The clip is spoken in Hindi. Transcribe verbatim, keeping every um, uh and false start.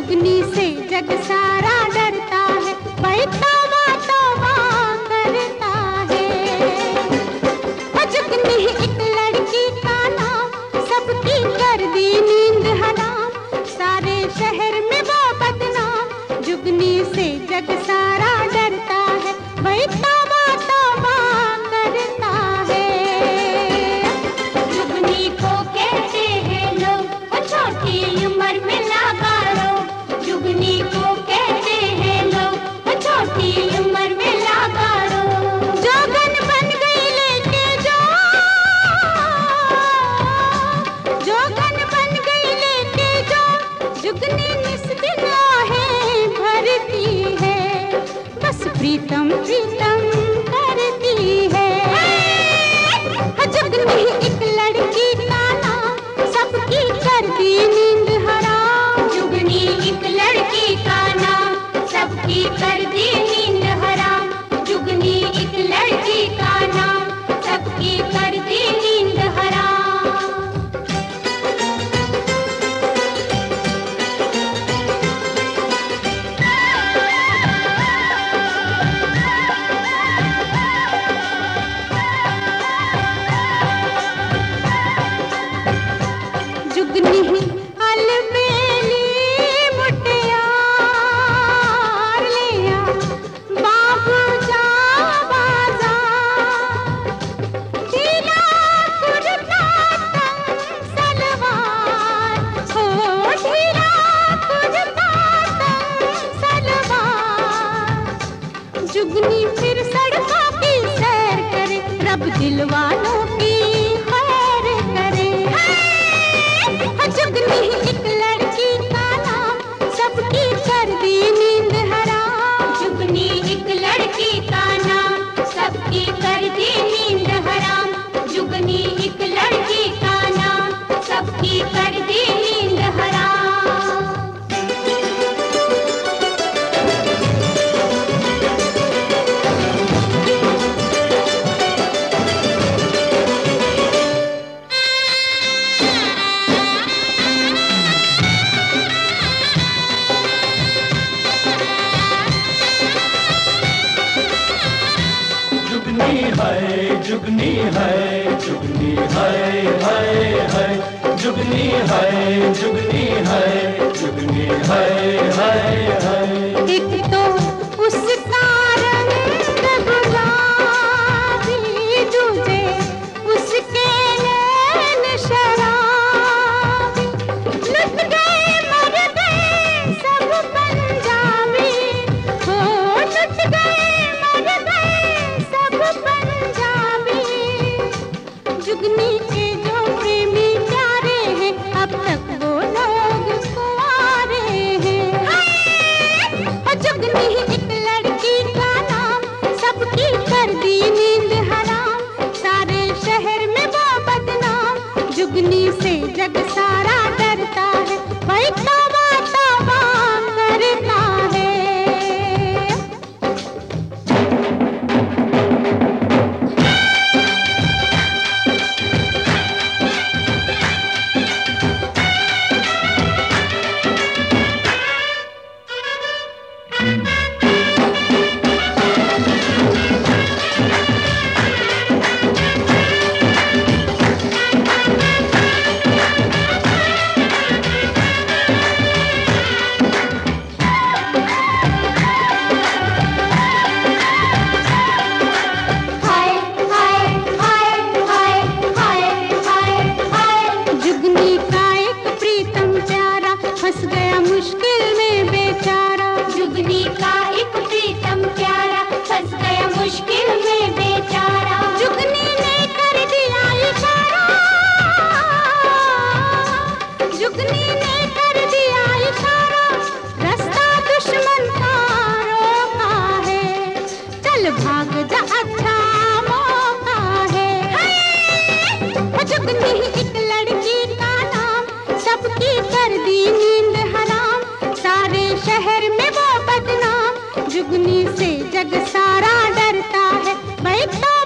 जुगनी से जग सारा डरता है, भाई तौबा तौबा करता है। जुगनी एक लड़की का नाम, सबकी कर दी नींद हराम, सारे शहर में वो बदनाम। जुगनी से जग सारा डरता है, भाई तौबा तौबा करता है। जुगनी को कहते हैं लोग वो छोटी उम्र में लगा लो। जुगनी को कहते हैं लोग वो छोटी उम्र में लगा लो। जोगन बन गई लेके जो, जोगन बन गई लेके जो, जुगनी निस दिन आहें भरती है, बस प्रीतम प्रीतम करती है। जुगनी एक लड़की का नाम, सबकी कर दी नींद हराम। जुगनी एक लड़की का नाम, सबकी कर दी नींद हराम। जुगनी एक लड़की का नाम, सबकी कर दी नींद हराम। जुगनी अलबेली मुटियार लिया, बाबू जा बाजार, ढीला कुर्ता तंग सलवार, हो ढीला कुर्ता तंग सलवार। जुगनी फिर सड़कों की सैर करे, रब दिल वालों की खैर करे। जुगनी एक लड़की का नाम, सबकी कर दी नींद हराम। जुगनी एक लड़की का नाम, सबकी कर दी नींद हराम। जुगनी एक लड़की का नाम, सबकी कर दी नींद हराम। जुगनी है जुगनी है जुगनी है है है जुगनी है जुगनी है जुगनी है है है। एक तो उसका रंग गुलाबी, दूजे उसके नैन शराबी, लुट गए मर गए सब पंजाबी, हो लुट गए मर गए सब पंजाबी। जुगनी के जो प्रेमी प्यारे हैं, अब तक वो लोग कुंवारे हैं। जुगनी एक लड़की का नाम, सबकी कर दी नींद हराम, सारे शहर में वो बदनाम। जुगनी से जग सारा डरता है, भाई तौबा तौबा करता है। हाय हाय हाय हाय हाय हाय हाय। जुगनी का एक प्रीतम प्यारा, फंस गया मुश्किल में बेचारा। जुगनी का एक प्रीतम प्यारा, फंस गया मुश्किल में बेचारा। जुगनी ने कर दिया इशारा, जुगनी ने कर दिया इशारा, रास्ता दुश्मन का रोका है, चल भाग जा अच्छा मौका है। जुगनी एक लड़की का नाम, सबकी कर दी नींद हराम, सारे शहर में वो बदनाम। जुगनी से जग सारा डरता है, भाई